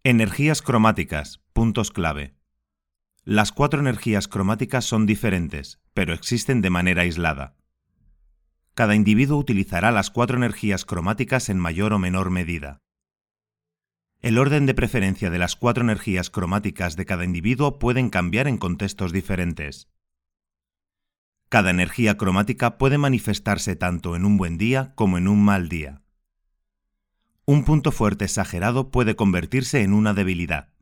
Energías cromáticas, puntos clave. Las 4 energías cromáticas son diferentes, pero existen de manera aislada. Cada individuo utilizará las 4 energías cromáticas en mayor o menor medida. El orden de preferencia de las 4 energías cromáticas de cada individuo pueden cambiar en contextos diferentes. Cada energía cromática puede manifestarse tanto en un buen día como en un mal día. Un punto fuerte exagerado puede convertirse en una debilidad.